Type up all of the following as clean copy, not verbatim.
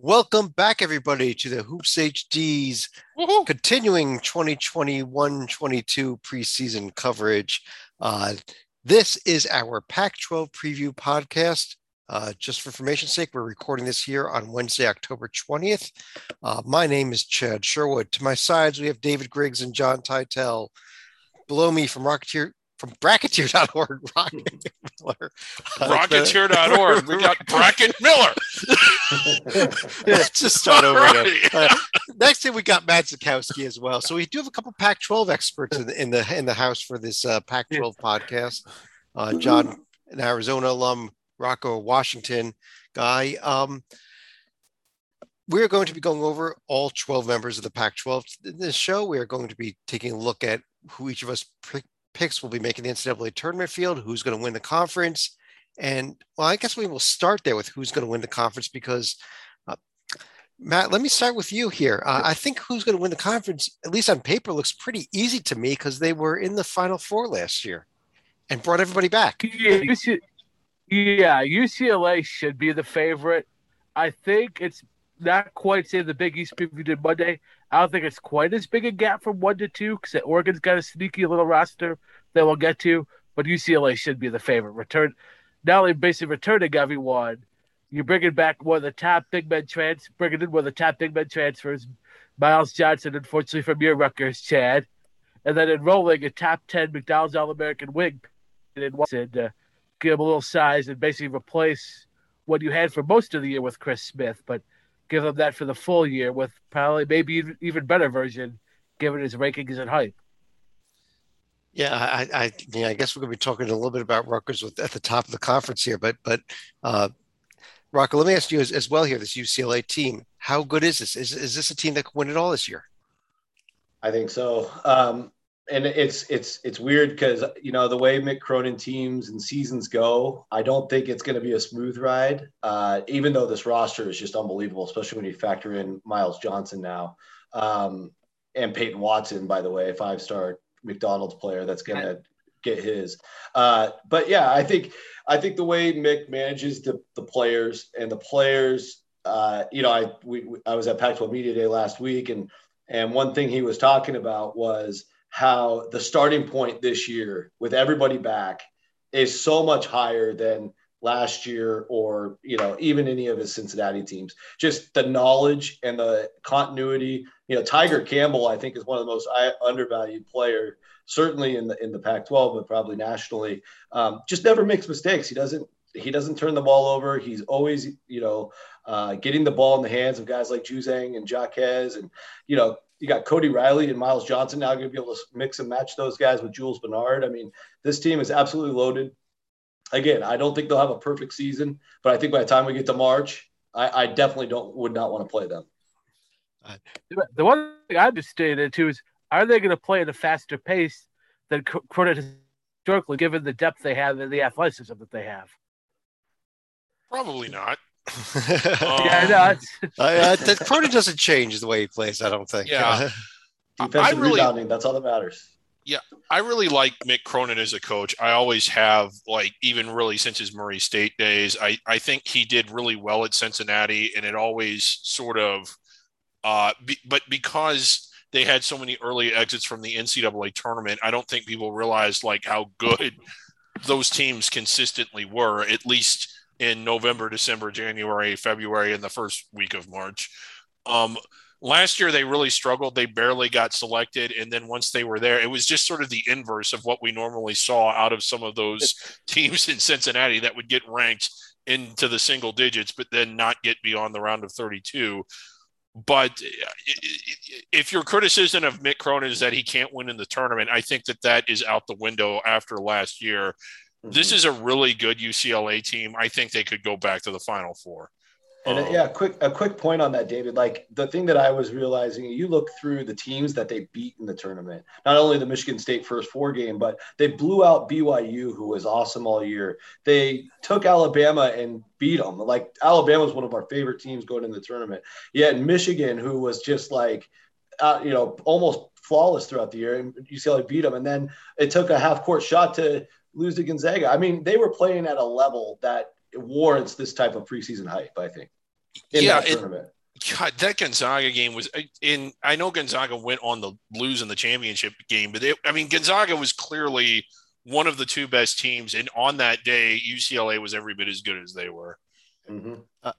Welcome back, everybody, to the Hoops HD's Woohoo! continuing 2021-22 preseason coverage. Uh, this is our Pac-12 preview podcast. Just for information's sake, we're recording this here on Wednesday, October 20th. My name is Chad Sherwood. To my sides, we have David Griggs and John Titel. Below me from Bracketeer.org, Rocket Miller. Rocketeer.org. We got Bracket Miller. Let's just start over again. Next thing, we got Matt Zukowski as well. So we do have a couple Pac-12 experts in the house for this Pac-12 podcast. John, an Arizona alum, Rocco, Washington guy. We're going to be going over all 12 members of the Pac-12 in this show. We are going to be taking a look at who each of us picks will be making the NCAA tournament field, who's going to win the conference. And well, I guess we will start there with who's going to win the conference because, Matt, let me start with you here. I think who's going to win the conference, at least on paper, looks pretty easy to me because they were in the Final Four last year and brought everybody back. UCLA should be the favorite. I think it's not quite, say, the Big East preview did Monday. I don't think it's quite as big a gap from 1 to 2 because Oregon's got a sneaky little roster that we'll get to, but UCLA should be the favorite. Not only basically returning everyone, you're bringing back one of the top big men transfers, Miles Johnson, unfortunately from your Rutgers, Chad, and then enrolling a top 10 McDonald's All-American wing and give him a little size and basically replace what you had for most of the year with Chris Smith, but give him that for the full year with probably maybe even better version given his rankings and hype. Yeah, I guess we're going to be talking a little bit about Rutgers at the top of the conference here, but Rocco, let me ask you as well here, this UCLA team, how good is this? Is this a team that can win it all this year? I think so. And it's weird because, the way Mick Cronin teams and seasons go, I don't think it's going to be a smooth ride, even though this roster is just unbelievable, especially when you factor in Miles Johnson now. And Peyton Watson, by the way, 5-star McDonald's player that's going to get his. But yeah, I think the way Mick manages the players and the players, I was at Pac-12 Media Day last week, and one thing he was talking about was how the starting point this year with everybody back is so much higher than last year or, even any of his Cincinnati teams. Just the knowledge and the continuity. Tiger Campbell, I think, is one of the most undervalued player, certainly in the Pac-12, but probably nationally. Just never makes mistakes. He doesn't turn the ball over. He's always, getting the ball in the hands of guys like Juzang and Jaquez. And, you got Cody Riley and Miles Johnson now going to be able to mix and match those guys with Jules Bernard. I mean, this team is absolutely loaded. Again, I don't think they'll have a perfect season, but I think by the time we get to March, I definitely would not want to play them. The one thing I'm just stating too is, are they going to play at a faster pace than Cronin historically, given the depth they have and the athleticism that they have? Probably not. Cronin doesn't change the way he plays, I don't think. Yeah. Defensive rebounding, that's all that matters. Yeah, I really like Mick Cronin as a coach. I always have, even really since his Murray State days. I think he did really well at Cincinnati, and it always sort of but because they had so many early exits from the NCAA tournament, I don't think people realized how good those teams consistently were, at least in November, December, January, February, and the first week of March. Last year, they really struggled. They barely got selected. And then once they were there, it was just sort of the inverse of what we normally saw out of some of those teams in Cincinnati that would get ranked into the single digits, but then not get beyond the round of 32. But if your criticism of Mick Cronin is that he can't win in the tournament, I think that is out the window after last year. Mm-hmm. This is a really good UCLA team. I think they could go back to the Final Four. And a quick point on that, David. The thing that I was realizing, you look through the teams that they beat in the tournament, not only the Michigan State first 4 game, but they blew out BYU, who was awesome all year. They took Alabama and beat them. Alabama was one of our favorite teams going into the tournament. Yet Michigan, who was just almost flawless throughout the year, and UCLA beat them. And then it took a half-court shot to lose to Gonzaga. I mean, they were playing at a level that it warrants this type of preseason hype, I think. in that tournament. God, that Gonzaga game was in. I know Gonzaga went on to lose in the championship game, but Gonzaga was clearly one of the two best teams. And on that day, UCLA was every bit as good as they were. Mm-hmm.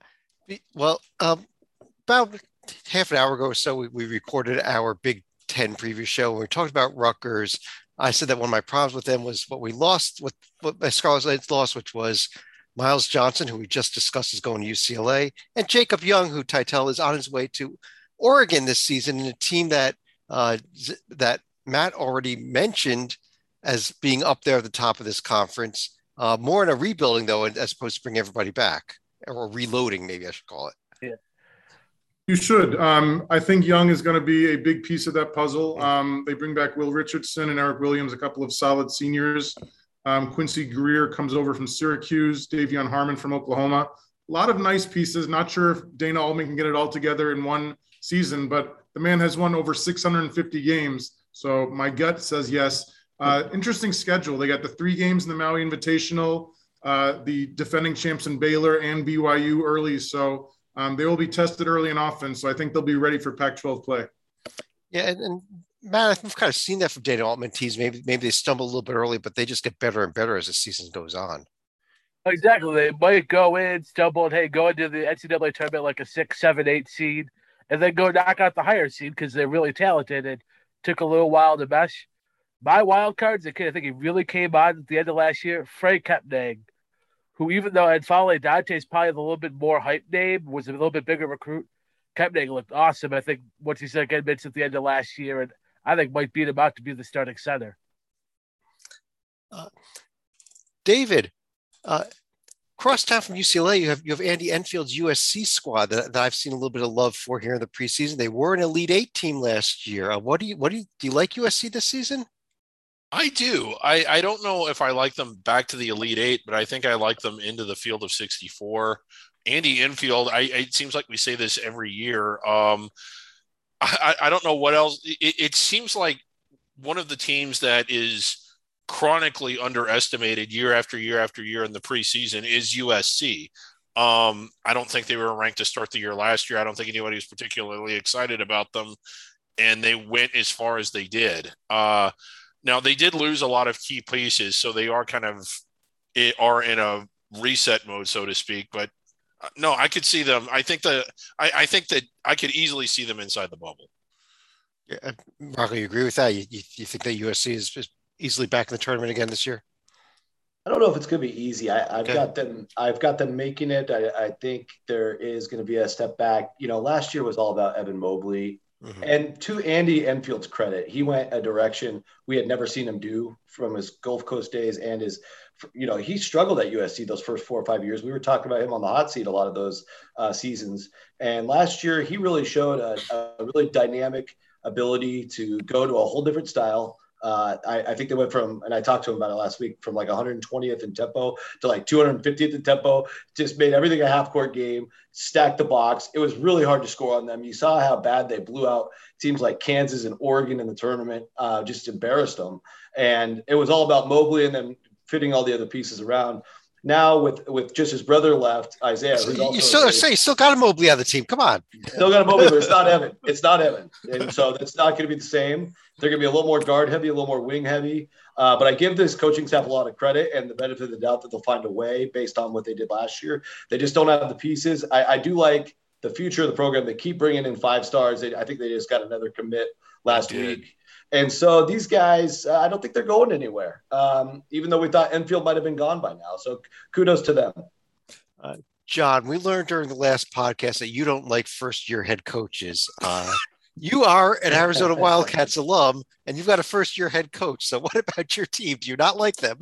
About half an hour ago or so, we recorded our Big Ten preview show. When we talked about Rutgers, I said that one of my problems with them was what we lost, what Scarlet Knights lost, which was Miles Johnson, who we just discussed is going to UCLA, and Jacob Young, who Titel is on his way to Oregon this season, in a team that that Matt already mentioned as being up there at the top of this conference. More in a rebuilding, though, as opposed to bring everybody back, or reloading, maybe I should call it. Yeah. You should. I think Young is going to be a big piece of that puzzle. They bring back Will Richardson and Eric Williams, a couple of solid seniors. Quincy Greer comes over from Syracuse, Davion Harmon from Oklahoma. A lot of nice pieces. Not sure if Dana Altman can get it all together in one season, but the man has won over 650 games. So my gut says yes. Interesting schedule. They got the 3 games in the Maui Invitational, the defending champs in Baylor and BYU early. So they will be tested early and often. So I think they'll be ready for Pac-12 play. Yeah, and Matt, I think we've kind of seen that from Dana Altman teams. Maybe they stumble a little bit early, but they just get better and better as the season goes on. Exactly. They might go in, stumble, and, hey, go into the NCAA tournament like a 6, 7, 8 seed, and then go knock out the higher seed because they're really talented. It took a little while to mesh. My wild cards, I think he really came on at the end of last year, Frank Kepnang, who, even though N'Faly Dante is probably a little bit more hype name, was a little bit bigger recruit. Kepnang looked awesome, I think, once he said admits at the end of last year, and I think might beat him out to be the starting center. David, crosstown from UCLA, you have Andy Enfield's USC squad that I've seen a little bit of love for here in the preseason. They were an Elite Eight team last year. Do you like USC this season? I do. I don't know if I like them back to the Elite Eight, but I think I like them into the field of 64. Andy Enfield, it seems like we say this every year. I don't know what else. It seems like one of the teams that is chronically underestimated year after year after year in the preseason is USC. I don't think they were ranked to start the year last year. I don't think anybody was particularly excited about them, and they went as far as they did. Now, they did lose a lot of key pieces, so they are in a reset mode, so to speak. But no, I could see them. I think that I could easily see them inside the bubble. Yeah, Rocco, you agree with that? You think that USC is easily back in the tournament again this year? I don't know if it's going to be easy. I've got them making it. I think there is going to be a step back. Last year was all about Evan Mobley. Mm-hmm. And to Andy Enfield's credit, he went a direction we had never seen him do from his Gulf Coast days and he struggled at USC those first 4 or 5 years. We were talking about him on the hot seat a lot of those seasons. And last year, he really showed a really dynamic ability to go to a whole different style. I think they went from, and I talked to him about it last week, from like 120th in tempo to like 250th in tempo, just made everything a half-court game, stacked the box. It was really hard to score on them. You saw how bad they blew out teams like Kansas and Oregon in the tournament, just embarrassed them. And it was all about Mobley and then fitting all the other pieces around. Now with just his brother left, Isaiah, who's also you still got a Mobley on the team. Come on, still got a Mobley, but it's not Evan. It's not Evan, and so that's not going to be the same. They're going to be a little more guard heavy, a little more wing heavy. But I give this coaching staff a lot of credit and the benefit of the doubt that they'll find a way based on what they did last year. They just don't have the pieces. I do like the future of the program. They keep bringing in 5 stars. I think they just got another commit last week. And so these guys, I don't think they're going anywhere, even though we thought Enfield might have been gone by now. So kudos to them. John, we learned during the last podcast that you don't like first-year head coaches. You are an Arizona Wildcats alum, and you've got a first-year head coach. So what about your team? Do you not like them?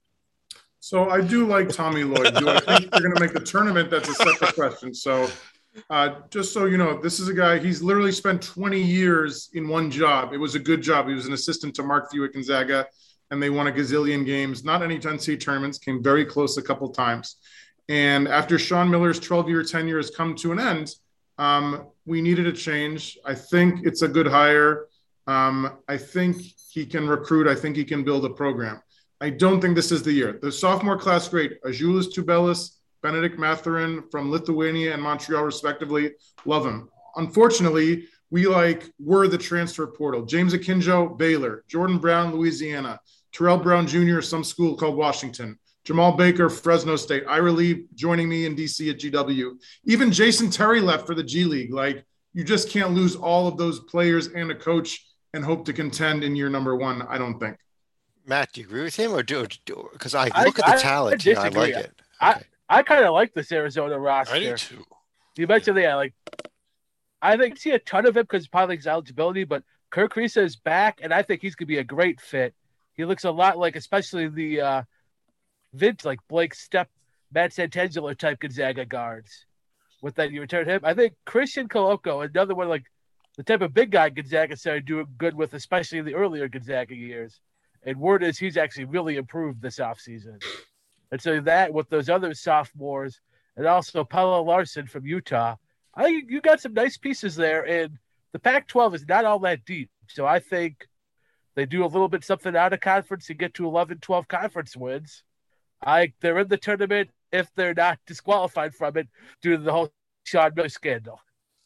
So I do like Tommy Lloyd. Do I think they're going to make the tournament? That's a separate question. So just so you know, this is a guy, he's literally spent 20 years in one job. It was a good job. He was an assistant to Mark Few at Gonzaga, and they won a gazillion games, not any 10-seed tournaments, came very close a couple times. And after Sean Miller's 12-year tenure has come to an end, we needed a change. I think it's a good hire. I think he can recruit. I think he can build a program. I don't think this is the year. The sophomore class, great. Azuolas Tubelis, Benedict Mathurin from Lithuania and Montreal, respectively. Love him. Unfortunately, we're the transfer portal. James Akinjo, Baylor. Jordan Brown, Louisiana. Terrell Brown Jr., some school called Washington. Jamal Baker, Fresno State. Ira Lee joining me in DC at GW. Even Jason Terry left for the G League. You just can't lose all of those players and a coach and hope to contend in year number one, I don't think. Matt, do you agree with him or do because I look at the talent, I like it. Okay. I kind of like this Arizona roster. I do too. You mentioned I think see a ton of him because probably his eligibility, but Kirk Risa is back, and I think he's going to be a great fit. He looks a lot like, especially the vintage, like Blake Stepp, Matt Santangelo type Gonzaga guards. With that, you return him. I think Christian Koloko, another one like the type of big guy Gonzaga started doing good with, especially in the earlier Gonzaga years. And word is he's actually really improved this offseason. And so that with those other sophomores and also Pella Larson from Utah, you got some nice pieces there. And the Pac-12 is not all that deep. So I think they do a little bit something out of conference and get to 11, 12 conference wins. They're in the tournament if they're not disqualified from it due to the whole Sean Miller scandal.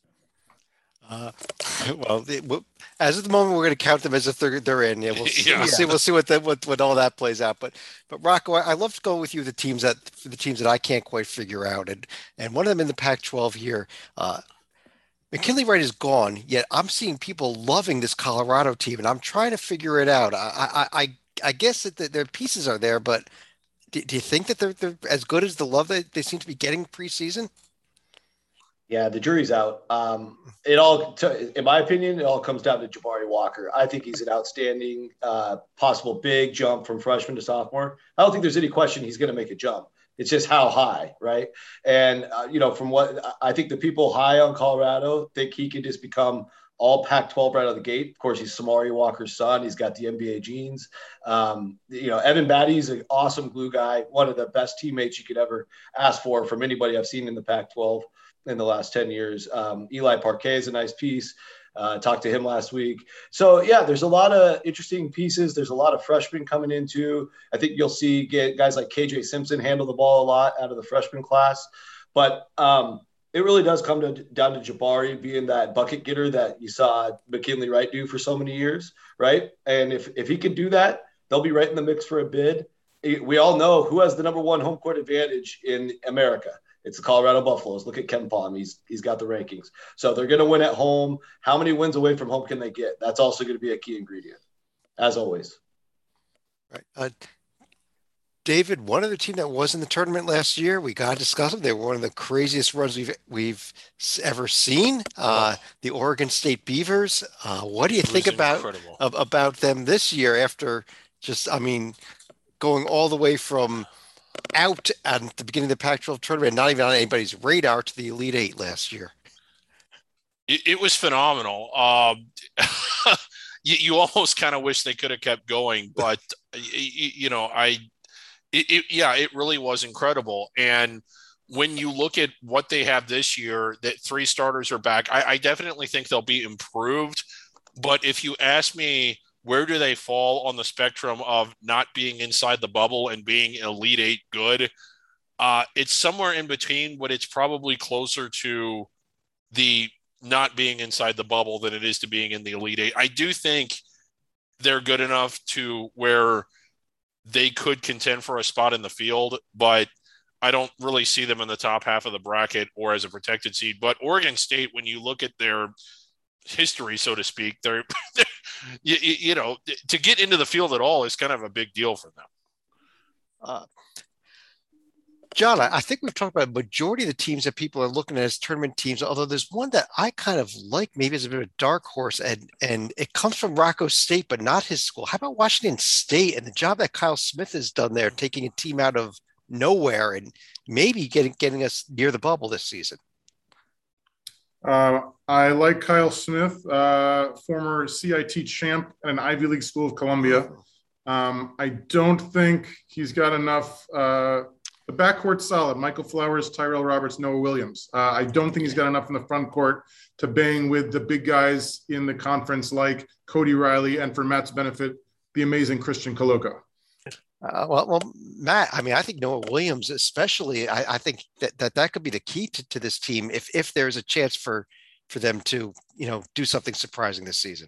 As of the moment, we're going to count them as if they're in. Yeah, we'll see what all that plays out. But Rocco, I love to go with you the teams that I can't quite figure out, and one of them in the Pac-12 here. McKinley Wright is gone, yet I'm seeing people loving this Colorado team, and I'm trying to figure it out. I guess that their pieces are there, but do you think that they're as good as the love that they seem to be getting preseason? Yeah, the jury's out. In my opinion, it all comes down to Jabari Walker. I think he's an outstanding possible big jump from freshman to sophomore. I don't think there's any question he's going to make a jump. It's just how high, right? And, from what I think the people high on Colorado think he could just become all Pac-12 right out of the gate. Of course, he's Samari Walker's son. He's got the NBA genes. Evan Batty's an awesome glue guy, one of the best teammates you could ever ask for from anybody I've seen in the Pac-12 in the last 10 years. Eli Parquet is a nice piece. Talked to him last week. So, yeah, there's a lot of interesting pieces. There's a lot of freshmen coming in, too. I think you'll see guys like KJ Simpson handle the ball a lot out of the freshman class. But it really does come down to Jabari being that bucket getter that you saw McKinley Wright do for so many years, right? And if he can do that, they'll be right in the mix for a bid. We all know who has the number one home court advantage in America. It's the Colorado Buffaloes. Look at KenPom. He's got the rankings. So they're going to win at home. How many wins away from home can they get? That's also going to be a key ingredient, as always. Right. David, one other team that was in the tournament last year, we got to discuss them. They were one of the craziest runs we've ever seen. The Oregon State Beavers. What do you think about them this year after going all the way from out at the beginning of the Pac-12 tournament, not even on anybody's radar, to the Elite Eight last year? It was phenomenal. You almost kind of wish they could have kept going, but it really was incredible. And when you look at what they have this year, that 3 starters are back, I definitely think they'll be improved. But if you ask me, where do they fall on the spectrum of not being inside the bubble and being Elite Eight good? It's somewhere in between, but it's probably closer to the not being inside the bubble than it is to being in the Elite Eight. I do think they're good enough to where they could contend for a spot in the field, but I don't really see them in the top half of the bracket or as a protected seed. But Oregon State, when you look at their history, so to speak, they're to get into the field at all is kind of a big deal for them. John, I think we've talked about a majority of the teams that people are looking at as tournament teams, although there's one that I kind of like, maybe as a bit of a dark horse, and it comes from Rocco State, but not his school. How about Washington State and the job that Kyle Smith has done there, taking a team out of nowhere and maybe getting us near the bubble this season? I like Kyle Smith, former CIT champ at an Ivy League school of Columbia. I don't think he's got enough. The backcourt's solid. Michael Flowers, Tyrell Roberts, Noah Williams. I don't think he's got enough in the front court to bang with the big guys in the conference like Cody Riley, and for Matt's benefit, the amazing Christian Koloko. Well, Matt, I mean, I think Noah Williams, especially, I think that could be the key to this team if there's a chance for them to, do something surprising this season.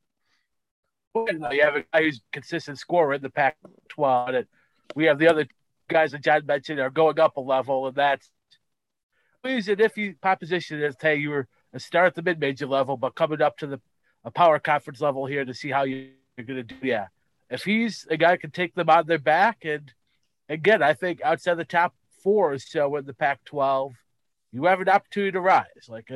Well, you have a guy who's a consistent scorer in the Pac-12, and we have the other guys that John mentioned are going up a level, and that's an iffy proposition is, hey, you were a star at the mid-major level, but coming up to a power conference level here to see how you're going to do. Yeah. If he's a guy who can take them on their back, and again, I think outside the top four or so in the Pac-12, you have an opportunity to rise. Like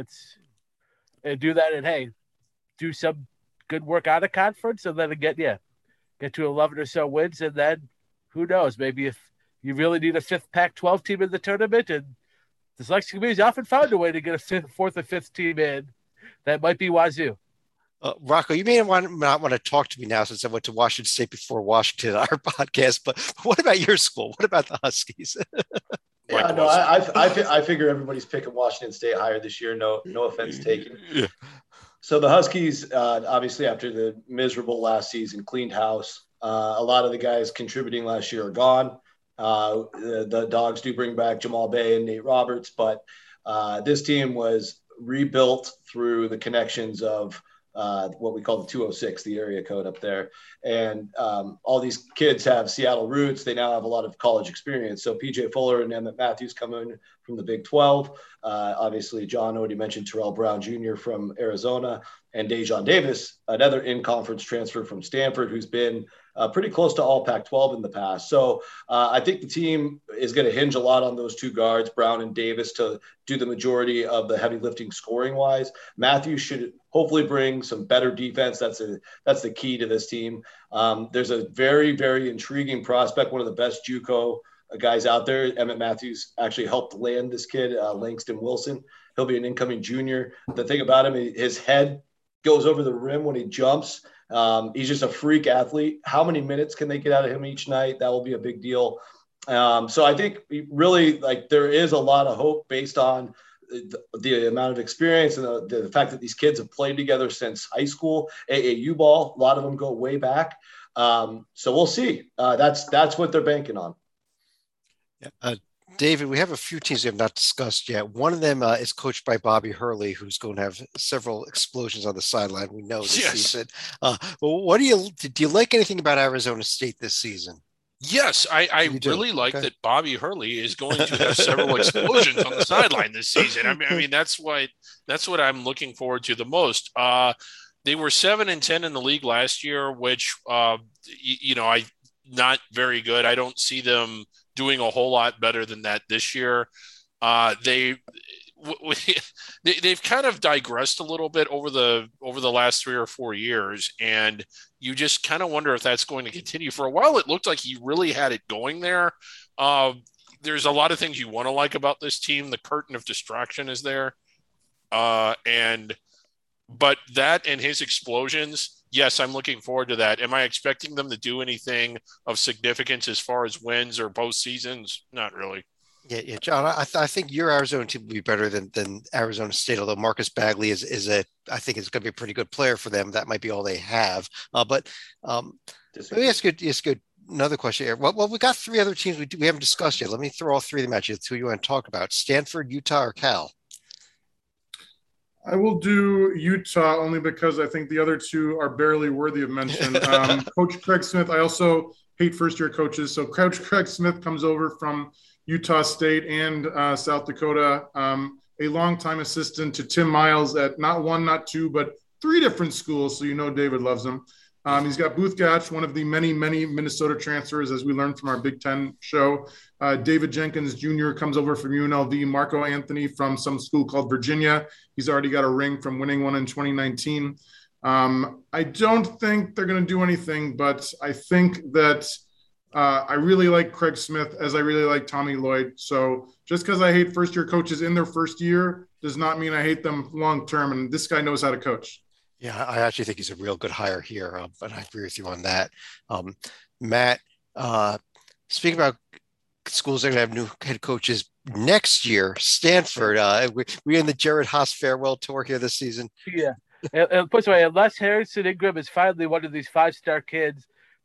and do that, and hey, do some good work out of conference, and then get to 11 or so wins, and then who knows? Maybe if you really need a fifth Pac-12 team in the tournament, and the selection committee's often found a way to get a fourth or fifth team in, that might be Wazoo. Rocco, you may not want to talk to me now since I went to Washington State before Washington on our podcast, but what about your school? What about the Huskies? Yeah, no, I figure everybody's picking Washington State higher this year. No offense taken. Yeah. So the Huskies, obviously after the miserable last season, cleaned house. A lot of the guys contributing last year are gone. The Dogs do bring back Jamal Bay and Nate Roberts, but this team was rebuilt through the connections of what we call the 206, the area code up there. And all these kids have Seattle roots. They now have a lot of college experience. So PJ Fuller and Emmett Matthews come in from the Big 12. Obviously, John already mentioned Terrell Brown Jr. from Arizona, and Dejon Davis, another in-conference transfer from Stanford, who's been pretty close to all Pac-12 in the past. So I think the team is going to hinge a lot on those two guards, Brown and Davis, to do the majority of the heavy lifting scoring-wise. Matthews should hopefully bring some better defense. That's the key to this team. There's a very, very intriguing prospect, one of the best JUCO guys out there. Emmett Matthews actually helped land this kid, Langston Wilson. He'll be an incoming junior. The thing about him, his head goes over the rim when he jumps. He's just a freak athlete. How many minutes can they get out of him each night? That will be a big deal. So I think really there is a lot of hope based on the amount of experience and the fact that these kids have played together since high school, AAU ball. A lot of them go way back. So we'll see. That's what they're banking on. Yeah. David, we have a few teams we have not discussed yet. One of them is coached by Bobby Hurley, who's going to have several explosions on the sideline. We know this season. What do you like anything about Arizona State this season? Yes, I really like that Bobby Hurley is going to have several explosions on the sideline this season. I mean that's what I'm looking forward to the most. They were 7-10 in the league last year, which I not very good. I don't see them doing a whole lot better than that this year. They've kind of digressed a little bit over the last 3 or 4 years, and you just kind of wonder if that's going to continue. For a while, it looked like he really had it going there. There's a lot of things you want to like about this team. The curtain of distraction is there, but that and his explosions. Yes, I'm looking forward to that. Am I expecting them to do anything of significance as far as wins or postseasons? Not really. Yeah, John. I think your Arizona team will be better than Arizona State. Although Marcus Bagley I think is going to be a pretty good player for them. That might be all they have. But let me ask you another question here. Well, we got 3 other teams we haven't discussed yet. Let me throw all 3 of them at you. Who you want to talk about? Stanford, Utah, or Cal? I will do Utah only because I think the other 2 are barely worthy of mention. Coach Craig Smith, I also hate first-year coaches. So Coach Craig Smith comes over from Utah State and South Dakota, a longtime assistant to Tim Miles at not 1, not 2, but 3 different schools. So David loves him. He's got Booth Gatch, one of the many, many Minnesota transfers, as we learned from our Big Ten show. David Jenkins Jr. comes over from UNLV. Marco Anthony from some school called Virginia. He's already got a ring from winning one in 2019. I don't think they're going to do anything, but I think that I really like Craig Smith as I really like Tommy Lloyd. So just because I hate first-year coaches in their first year does not mean I hate them long-term, and this guy knows how to coach. Yeah, I actually think he's a real good hire here, but I agree with you on that. Matt, speaking about schools that are going to have new head coaches next year, Stanford, we're in the Jared Haas farewell tour here this season. Yeah, and put it away, unless Harrison Ingram is finally one of these 5-star kids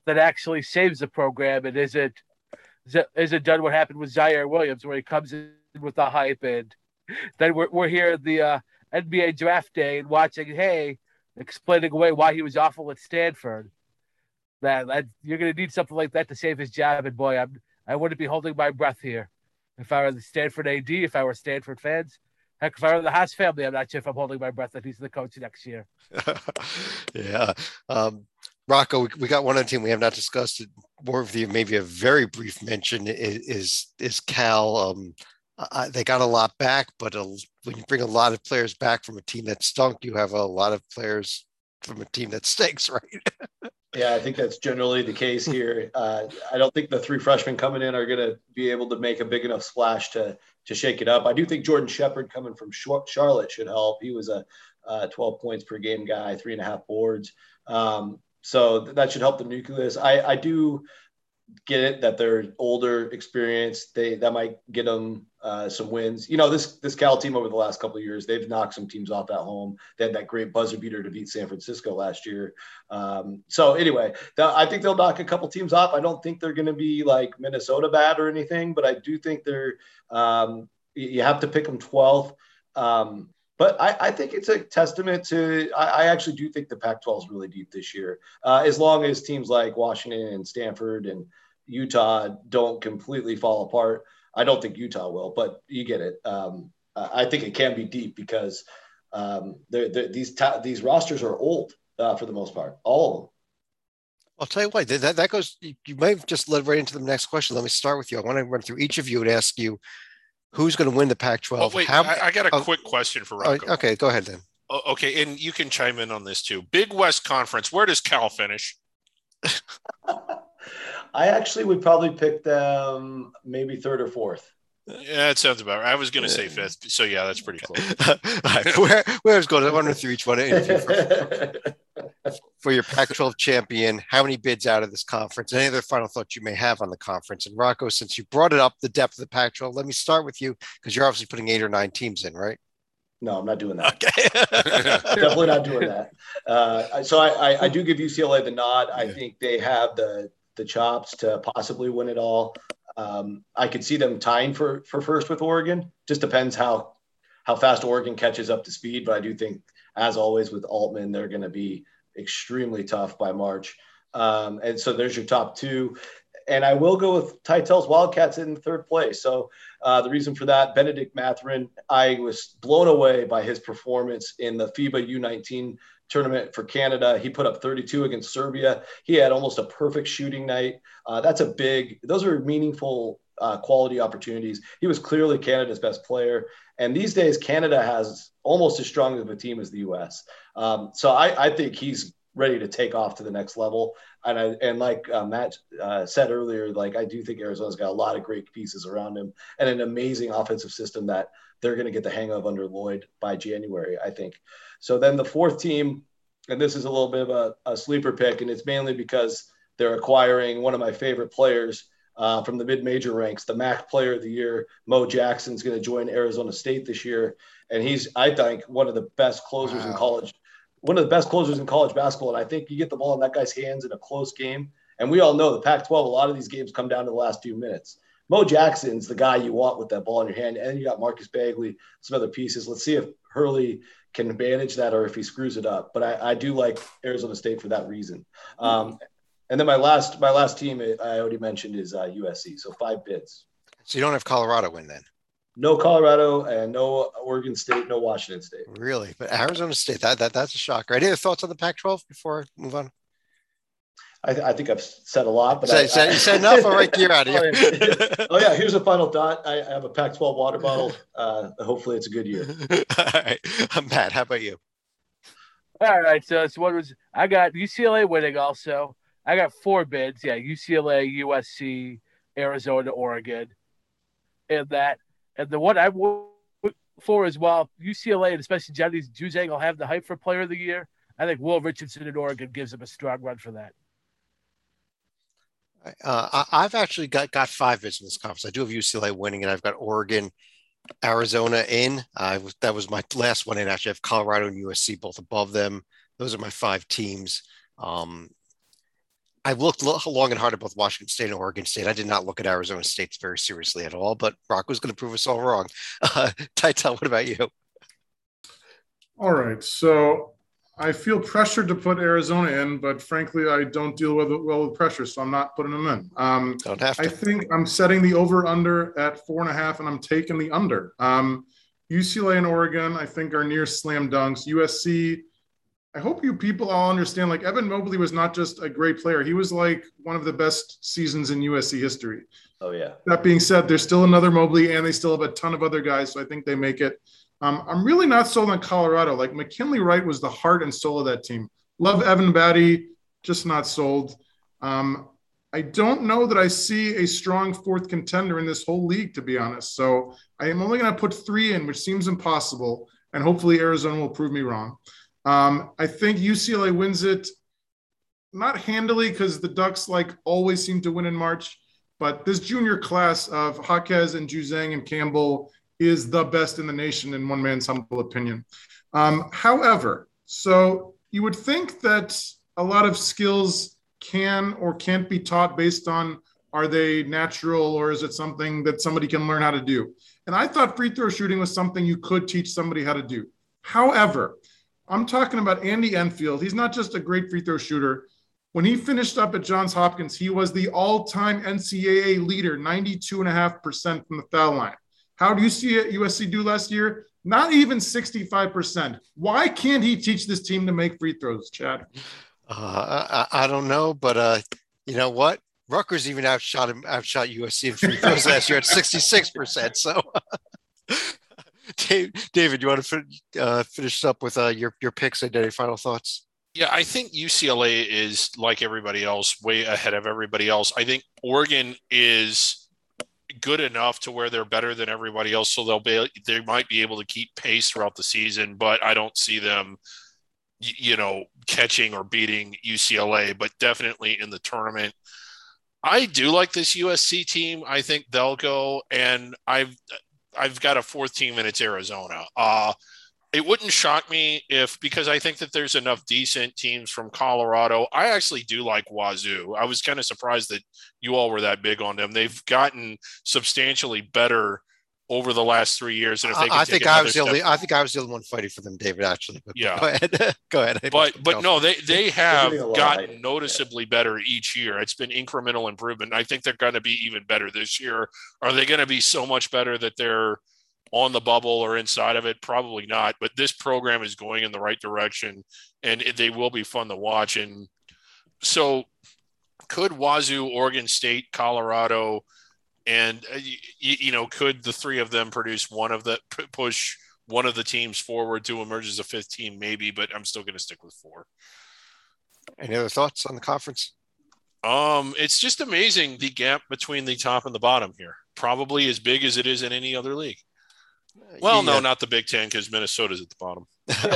that actually saves the program and isn't done what happened with Zaire Williams, where he comes in with the hype, and then we're here at the NBA draft day and watching, explaining away why he was awful at Stanford. That you're going to need something like that to save his job, and boy, I wouldn't be holding my breath here if I were the Stanford AD, if I were Stanford fans. Heck, if I were the Haas family, I'm not sure if I'm holding my breath that he's the coach next year. Yeah. Rocco, we got one on the team we have not discussed. It more of the maybe a very brief mention is Cal. They got a lot back, but when you bring a lot of players back from a team that stunk, you have a lot of players from a team that stinks, right? Yeah, I think that's generally the case here. I don't think the three freshmen coming in are going to be able to make a big enough splash to shake it up. I do think Jordan Shepard coming from Charlotte should help. He was a 12 points per game guy, 3.5 boards. So that should help the nucleus. I do get it that they're older, experienced. That might get them some wins. You know, this Cal team over the last couple of years, they've knocked some teams off at home. They had that great buzzer beater to beat San Francisco last year. So anyway, I think they'll knock a couple teams off. I don't think they're going to be like Minnesota bad or anything, but I do think they're you have to pick them 12th. But I think it's a testament to – I actually do think the Pac-12 is really deep this year. As long as teams like Washington and Stanford and Utah don't completely fall apart. I don't think Utah will, but you get it. I think it can be deep because these rosters are old for the most part, all of them. I'll tell you what, that goes – you might have just led right into the next question. Let me start with you. I want to run through each of you and ask you – who's going to win the Pac-12? Oh, wait, I got a quick question for Rocco. Okay, go ahead then. Okay, and you can chime in on this too. Big West Conference, where does Cal finish? I actually would probably pick them maybe third or fourth. Yeah, that sounds about right. I was going to say fifth. So, yeah, that's pretty close. Where's going? I want to through each one. For your Pac-12 champion, how many bids out of this conference? Any other final thoughts you may have on the conference? And Rocco, since you brought it up, the depth of the Pac-12, let me start with you because you're obviously putting 8 or 9 teams in, right? No, I'm not doing that. Okay. Definitely not doing that. So I do give UCLA the nod. I think they have the chops to possibly win it all. I could see them tying for first with Oregon. Just depends how fast Oregon catches up to speed. But I do think, as always with Altman, they're going to be extremely tough by March. And so there's your top 2. And I will go with Tytel's Wildcats in third place. So the reason for that, Benedict Mathurin, I was blown away by his performance in the FIBA U19 tournament for Canada. He put up 32 against Serbia. He had almost a perfect shooting night. Those are meaningful quality opportunities. He was clearly Canada's best player. And these days, Canada has almost as strong of a team as the U.S. So I think he's ready to take off to the next level. And like Matt said earlier, like I do think Arizona's got a lot of great pieces around him and an amazing offensive system that they're going to get the hang of under Lloyd by January, I think. So then the fourth team, and this is a little bit of a sleeper pick, and it's mainly because they're acquiring one of my favorite players from the mid-major ranks, the MAC Player of the Year. Mo Jackson's going to join Arizona State this year, and he's, I think, one of the best closers in college. One of the best closers in college basketball, and I think you get the ball in that guy's hands in a close game. And we all know the Pac-12, a lot of these games come down to the last few minutes. Mo Jackson's the guy you want with that ball in your hand, and you got Marcus Bagley, some other pieces. Let's see if Hurley can manage that or if he screws it up. But I do like Arizona State for that reason. And then my last team I already mentioned is USC. So 5 bids. So you don't have Colorado win then? No Colorado and no Oregon State, no Washington State. Really? But Arizona State, that's a shocker. Any other thoughts on the Pac-12 before I move on? I think I've said a lot, but you said enough. All right, you're out of here. Oh yeah, here's a final thought. I have a Pac-12 water bottle. Hopefully, it's a good year. All right, Matt, how about you? All right, so I got UCLA winning. Also, I got 4 bids. Yeah, UCLA, USC, Arizona, Oregon, and the one I went for as well, UCLA and especially Johnny Juzang will have the hype for Player of the Year. I think Will Richardson in Oregon gives him a strong run for that. I've actually got 5 bids in this conference. I do have UCLA winning, and I've got Oregon, Arizona in. That was my last one in. Actually, I have Colorado and USC both above them. Those are my 5 teams. I looked long and hard at both Washington State and Oregon State. I did not look at Arizona State very seriously at all, but Rocco's going to prove us all wrong. Titel, what about you? All right. So I feel pressured to put Arizona in, but frankly, I don't deal well with pressure, so I'm not putting them in. Don't have to. I think I'm setting the over-under at 4.5, and I'm taking the under. UCLA and Oregon, I think, are near slam dunks. USC, I hope you people all understand, like, Evan Mobley was not just a great player. He was like one of the best seasons in USC history. Oh, yeah. That being said, there's still another Mobley, and they still have a ton of other guys, so I think they make it. I'm really not sold on Colorado. Like, McKinley Wright was the heart and soul of that team. Love Evan Batty, just not sold. I don't know that I see a strong fourth contender in this whole league, to be honest. So I am only going to put 3 in, which seems impossible, and hopefully Arizona will prove me wrong. I think UCLA wins it, not handily because the Ducks always seem to win in March, but this junior class of Jaquez and Juzang and Campbell is the best in the nation in one man's humble opinion. However, so you would think that a lot of skills can or can't be taught based on, are they natural or is it something that somebody can learn how to do? And I thought free throw shooting was something you could teach somebody how to do. However, I'm talking about Andy Enfield. He's not just a great free throw shooter. When he finished up at Johns Hopkins, he was the all-time NCAA leader, 92.5% from the foul line. How do you see it USC do last year? Not even 65%. Why can't he teach this team to make free throws, Chad? I don't know, but you know what? Rutgers even outshot USC in free throws last year at 66%. So, David, you want to finish up with your picks and any final thoughts? Yeah, I think UCLA is, like everybody else, way ahead of everybody else. I think Oregon is good enough to where they're better than everybody else, so they might be able to keep pace throughout the season, but I don't see them, catching or beating UCLA, but definitely in the tournament. I do like this USC team. I think they'll go, and I've got a fourth team, and it's Arizona. It wouldn't shock me because I think that there's enough decent teams from Colorado. I actually do like Wazoo. I was kind of surprised that you all were that big on them. They've gotten substantially better over the last 3 years. And if they I think I was the only one fighting for them, David, actually. But yeah. Go ahead. But no, they have gotten noticeably better each year. It's been incremental improvement. I think they're going to be even better this year. Are they going to be so much better that they're on the bubble or inside of it? Probably not, but this program is going in the right direction and they will be fun to watch. And so could Wazoo, Oregon State, Colorado, and could the three of them push one of the teams forward to emerge as a fifth team? Maybe, but I'm still going to stick with 4. Any other thoughts on the conference? It's just amazing, the gap between the top and the bottom here, probably as big as it is in any other league. Well, no, not the Big Ten, because Minnesota's at the bottom.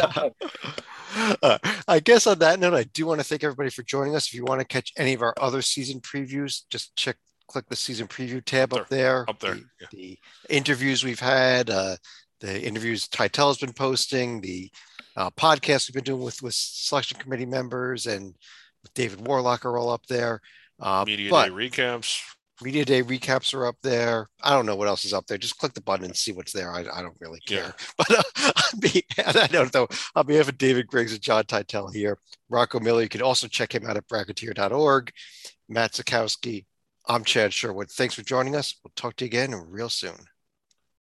I guess on that note, I do want to thank everybody for joining us. If you want to catch any of our other season previews, just click the season preview tab up there. The interviews we've had, the interviews Titel has been posting, the podcast we've been doing with selection committee members and with David Warlock are all up there. Media Day recaps are up there. I don't know what else is up there. Just click the button and see what's there. I don't really care. Yeah. But I don't know. On behalf of David Griggs and John Titel here, Rocco Miller, you can also check him out at bracketeer.org. Matt Zukowski, I'm Chad Sherwood. Thanks for joining us. We'll talk to you again real soon.